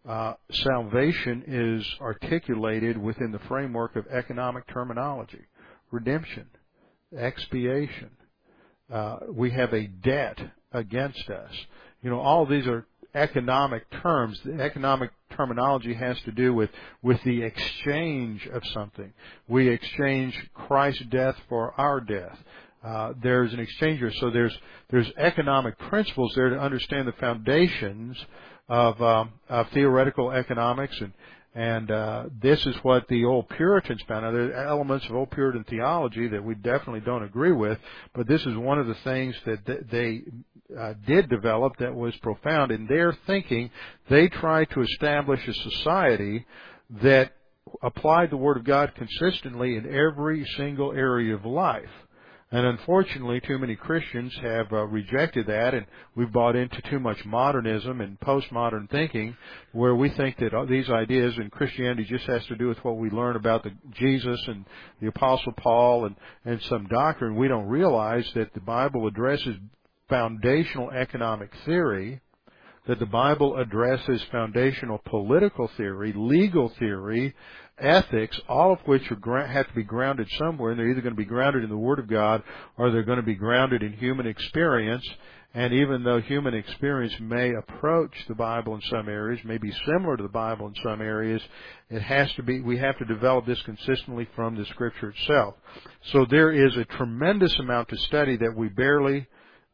Salvation is articulated within the framework of economic terminology. Redemption, expiation. We have a debt against us. All of these are economic terms. The economic terminology has to do with the exchange of something. We exchange Christ's death for our death. There's an exchange here. So there's economic principles there to understand the foundations of theoretical economics, and this is what the old Puritans found. Now, there are elements of old Puritan theology that we definitely don't agree with, but this is one of the things that they did develop that was profound. In their thinking, they tried to establish a society that applied the Word of God consistently in every single area of life. And unfortunately, too many Christians have rejected that, and we've bought into too much modernism and postmodern thinking, where we think that these ideas in Christianity just has to do with what we learn about Jesus and the Apostle Paul and some doctrine. We don't realize that the Bible addresses foundational economic theory, that the Bible addresses foundational political theory, legal theory, ethics, all of which have to be grounded somewhere, and they're either going to be grounded in the Word of God or they're going to be grounded in human experience. And even though human experience may approach the Bible in some areas, may be similar to the Bible in some areas, we have to develop this consistently from the Scripture itself. So there is a tremendous amount to study that we barely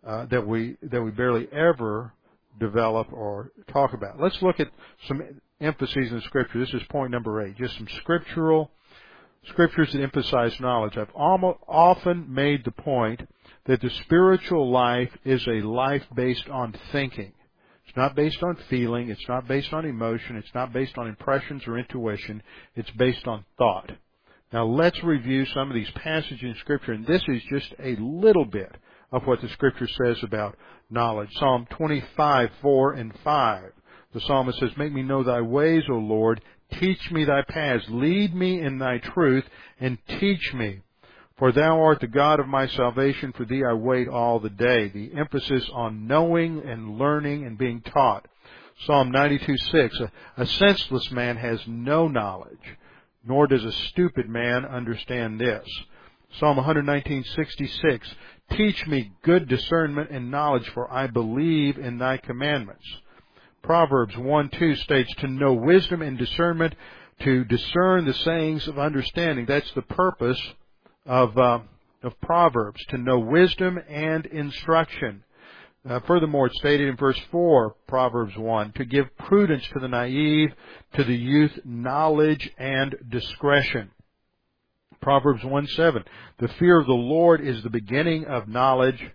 ever develop or talk about. Let's look at some emphases in the Scripture. This is point number 8. Just some scriptures that emphasize knowledge. I've often made the point that the spiritual life is a life based on thinking. It's not based on feeling. It's not based on emotion. It's not based on impressions or intuition. It's based on thought. Now let's review some of these passages in Scripture, and this is just a little bit of what the Scripture says about knowledge. Psalm 25, 4 and 5. The psalmist says, "Make me know thy ways, O Lord. Teach me thy paths. Lead me in thy truth, and teach me. For thou art the God of my salvation. For thee I wait all the day." The emphasis on knowing and learning and being taught. Psalm 92, 6. A senseless man has no knowledge, nor does a stupid man understand this. Psalm 119, 66. Teach me good discernment and knowledge, for I believe in thy commandments. Proverbs 1:2 states, to know wisdom and discernment, to discern the sayings of understanding. That's the purpose of Proverbs, to know wisdom and instruction. Furthermore, it's stated in verse 4, Proverbs 1, to give prudence to the naive, to the youth knowledge and discretion. Proverbs 1:7, the fear of the Lord is the beginning of knowledge.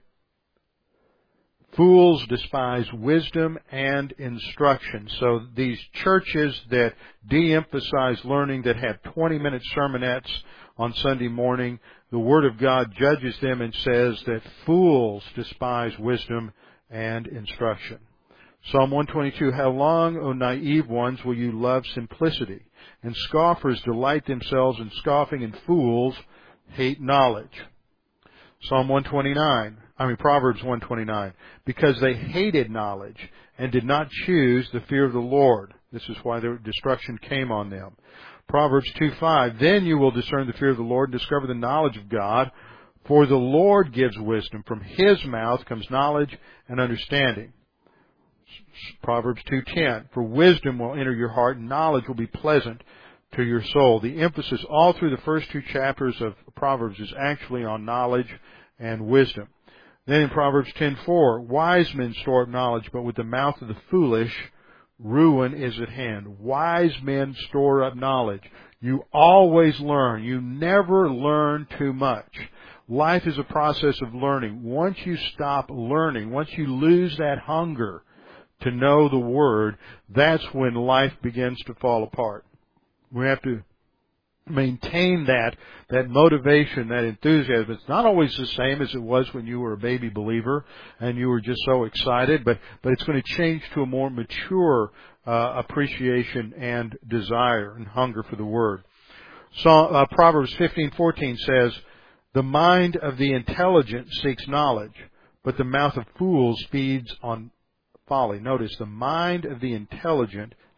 Fools despise wisdom and instruction. So these churches that de-emphasize learning, that have 20-minute sermonettes on Sunday morning, the Word of God judges them and says that fools despise wisdom and instruction. Psalm 122, how long, O naive ones, will you love simplicity? And scoffers delight themselves in scoffing, and fools hate knowledge. Proverbs 129, because they hated knowledge and did not choose the fear of the Lord. This is why their destruction came on them. Proverbs 2:5, then you will discern the fear of the Lord and discover the knowledge of God, for the Lord gives wisdom. From His mouth comes knowledge and understanding. Proverbs 2:10, for wisdom will enter your heart and knowledge will be pleasant to your soul. The emphasis all through the first 2 chapters of Proverbs is actually on knowledge and wisdom. Then in Proverbs 10:4, wise men store up knowledge, but with the mouth of the foolish, ruin is at hand. Wise men store up knowledge. You always learn. You never learn too much. Life is a process of learning. Once you stop learning, once you lose that hunger to know the Word, that's when life begins to fall apart. We have to maintain that motivation, that enthusiasm. It's not always the same as it was when you were a baby believer and you were just so excited, but it's going to change to a more mature appreciation and desire and hunger for the Word. So Proverbs 15:14 says, the mind of the intelligent seeks knowledge, but the mouth of fools feeds on folly. Notice, the mind of the intelligent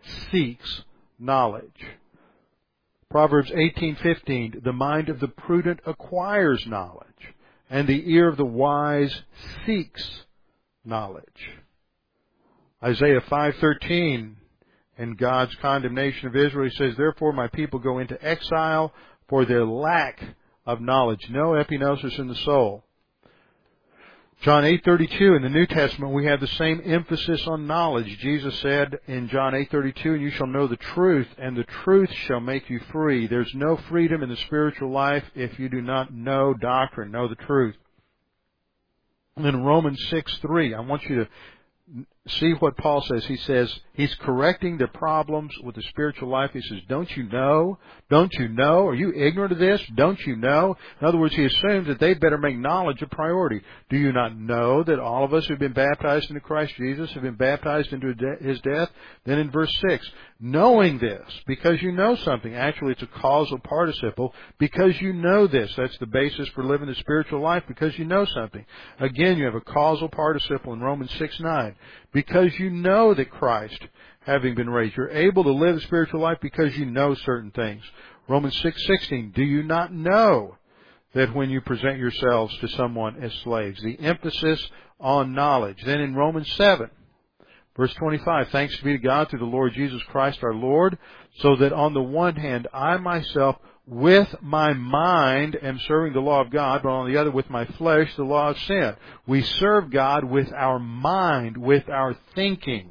seeks knowledge. Proverbs 18:15, the mind of the prudent acquires knowledge, and the ear of the wise seeks knowledge. Isaiah 5:13, in God's condemnation of Israel, He says, therefore my people go into exile for their lack of knowledge. No epinosis in the soul. John 8:32, in the New Testament, we have the same emphasis on knowledge. Jesus said in John 8:32, and you shall know the truth, and the truth shall make you free. There's no freedom in the spiritual life if you do not know doctrine, know the truth. And in Romans 6:3, I want you to see what Paul says. He says, he's correcting the problems with the spiritual life. He says, don't you know? Don't you know? Are you ignorant of this? Don't you know? In other words, he assumes that they better make knowledge a priority. Do you not know that all of us who've been baptized into Christ Jesus have been baptized into His death? Then in verse 6, knowing this, because you know something. Actually, it's a causal participle. Because you know this. That's the basis for living the spiritual life, because you know something. Again, you have a causal participle in Romans 6:9. Because you know that Christ, having been raised, you're able to live the spiritual life because you know certain things. Romans 6:16, do you not know that when you present yourselves to someone as slaves? The emphasis on knowledge. Then in Romans 7, verse 25, thanks be to God through the Lord Jesus Christ our Lord, so that on the one hand I myself with my mind am serving the law of God, but on the other with my flesh the law of sin. We serve God with our mind, with our thinking.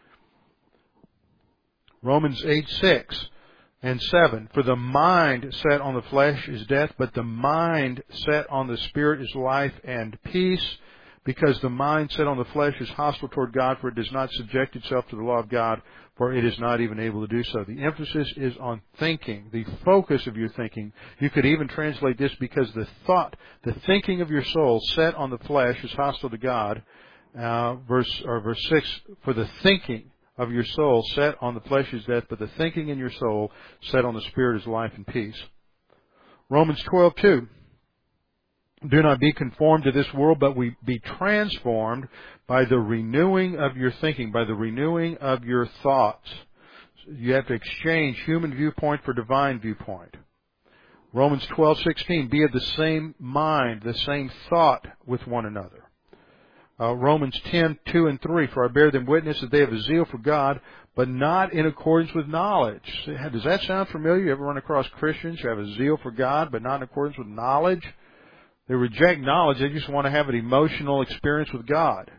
Romans 8:6 and 7. For the mind set on the flesh is death, but the mind set on the Spirit is life and peace. Because the mind set on the flesh is hostile toward God, for it does not subject itself to the law of God, for it is not even able to do so. The emphasis is on thinking, the focus of your thinking. You could even translate this, because the thinking of your soul set on the flesh is hostile to God. Verse 6, for the thinking of your soul set on the flesh is death, but the thinking in your soul set on the Spirit is life and peace. Romans 12:2. Do not be conformed to this world, but we be transformed by the renewing of your thinking, by the renewing of your thoughts. You have to exchange human viewpoint for divine viewpoint. Romans 12:16, be of the same mind, the same thought with one another. Romans 10:2 and 3, for I bear them witness that they have a zeal for God, but not in accordance with knowledge. Does that sound familiar? You ever run across Christians who have a zeal for God, but not in accordance with knowledge? They reject knowledge. They just want to have an emotional experience with God.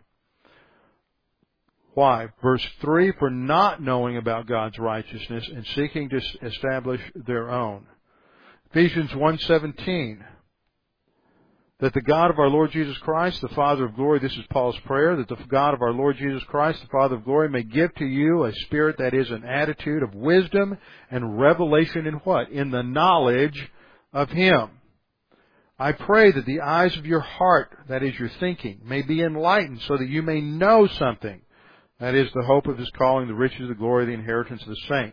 Why? Verse 3, for not knowing about God's righteousness and seeking to establish their own. Ephesians 1:17, that the God of our Lord Jesus Christ, the Father of glory, this is Paul's prayer, that the God of our Lord Jesus Christ, the Father of glory, may give to you a spirit that is an attitude of wisdom and revelation in what? In the knowledge of Him. I pray that the eyes of your heart, that is your thinking, may be enlightened so that you may know something. That is the hope of His calling, the riches, the glory, the inheritance of the saints.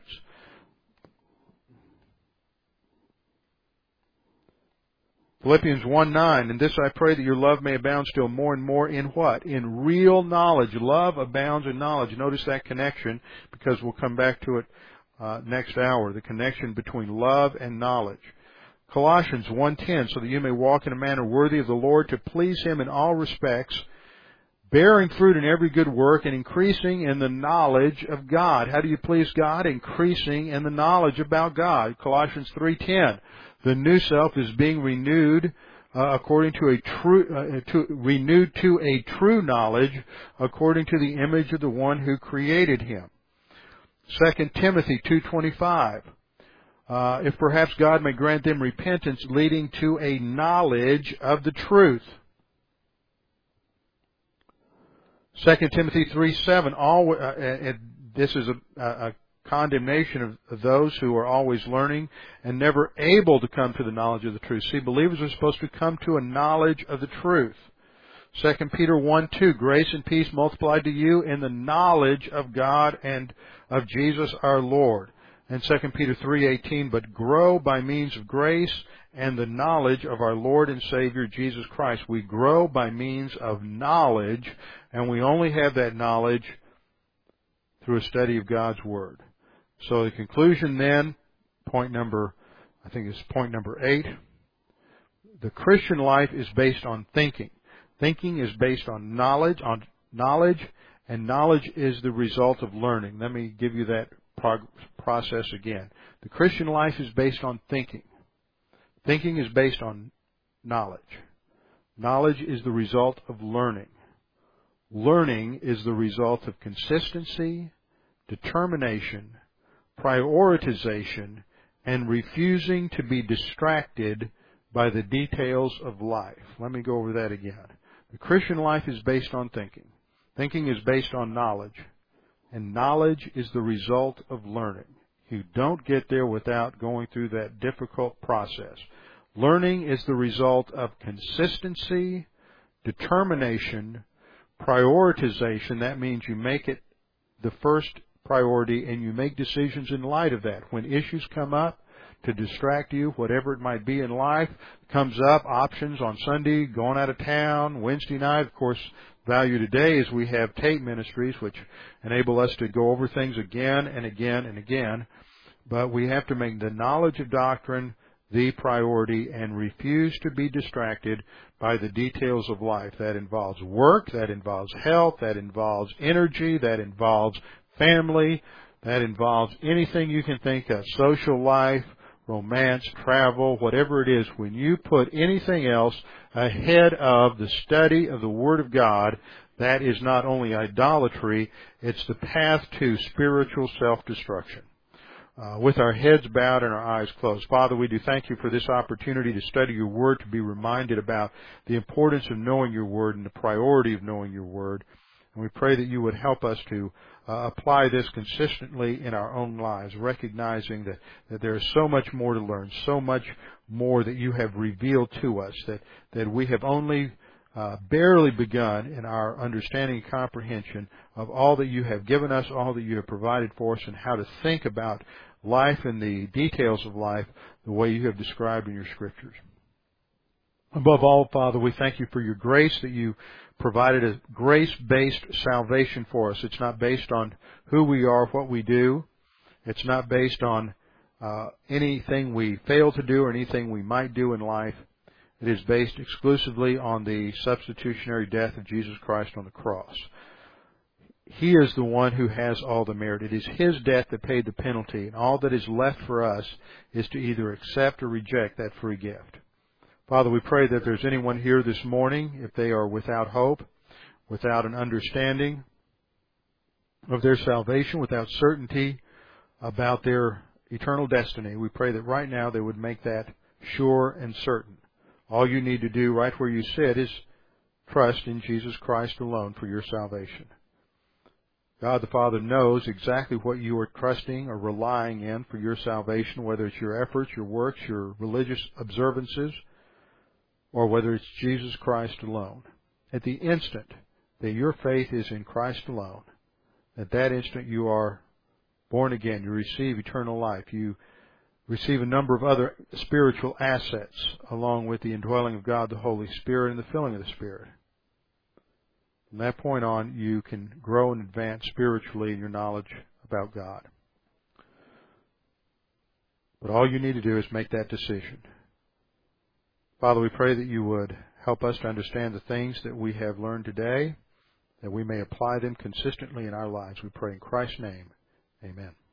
Philippians 1:9, and this I pray that your love may abound still more and more in what? In real knowledge. Love abounds in knowledge. Notice that connection, because we'll come back to it next hour, the connection between love and knowledge. Colossians 1:10, so that you may walk in a manner worthy of the Lord, to please Him in all respects, bearing fruit in every good work and increasing in the knowledge of God. How do you please God? Increasing in the knowledge about God. Colossians 3:10, the new self is being renewed according to a renewed to a true knowledge, according to the image of the one who created him. 2 Timothy 2:25. If perhaps God may grant them repentance leading to a knowledge of the truth. 2 Timothy 3:7. This is a condemnation of those who are always learning and never able to come to the knowledge of the truth. See, believers are supposed to come to a knowledge of the truth. 2 Peter 1:2. Grace and peace multiplied to you in the knowledge of God and of Jesus our Lord. And 2 Peter 3:18, but grow by means of grace and the knowledge of our Lord and Savior Jesus Christ. We grow by means of knowledge, and we only have that knowledge through a study of God's Word. So the conclusion then, I think it's point number 8. The Christian life is based on thinking. Thinking is based on knowledge, and knowledge is the result of learning. Let me give you that process again. The Christian life is based on thinking. Thinking is based on knowledge. Knowledge is the result of learning. Learning is the result of consistency, determination, prioritization, and refusing to be distracted by the details of life. Let me go over that again. The Christian life is based on thinking. Thinking is based on knowledge. And knowledge is the result of learning. You don't get there without going through that difficult process. Learning is the result of consistency, determination, prioritization. That means you make it the first priority and you make decisions in light of that. When issues come up to distract you, whatever it might be in life, comes up, options on Sunday, going out of town, Wednesday night. Of course, value today is we have tape ministries which enable us to go over things again and again and again. But we have to make the knowledge of doctrine the priority and refuse to be distracted by the details of life. That involves work, that involves health, that involves energy, that involves family, that involves anything you can think of, social life, romance, travel, whatever it is. When you put anything else ahead of the study of the Word of God, that is not only idolatry, it's the path to spiritual self-destruction. With our heads bowed and our eyes closed. Father, we do thank you for this opportunity to study your Word, to be reminded about the importance of knowing your Word and the priority of knowing your Word. And we pray that you would help us to apply this consistently in our own lives, recognizing that there is so much more to learn, so much more that you have revealed to us, that we have only barely begun in our understanding and comprehension of all that you have given us, all that you have provided for us, and how to think about life and the details of life the way you have described in your Scriptures. Above all, Father, we thank you for your grace, that you provided a grace-based salvation for us. It's not based on who we are, what we do. It's not based on anything we fail to do or anything we might do in life. It is based exclusively on the substitutionary death of Jesus Christ on the cross. He is the one who has all the merit. It is His death that paid the penalty, and all that is left for us is to either accept or reject that free gift. Father, we pray that if there's anyone here this morning, if they are without hope, without an understanding of their salvation, without certainty about their eternal destiny, we pray that right now they would make that sure and certain. All you need to do right where you sit is trust in Jesus Christ alone for your salvation. God the Father knows exactly what you are trusting or relying in for your salvation, whether it's your efforts, your works, your religious observances, or whether it's Jesus Christ alone. At the instant that your faith is in Christ alone, at that instant you are born again. You receive eternal life. You receive a number of other spiritual assets along with the indwelling of God the Holy Spirit and the filling of the Spirit. From that point on, you can grow and advance spiritually in your knowledge about God. But all you need to do is make that decision. Father, we pray that you would help us to understand the things that we have learned today, that we may apply them consistently in our lives. We pray in Christ's name. Amen.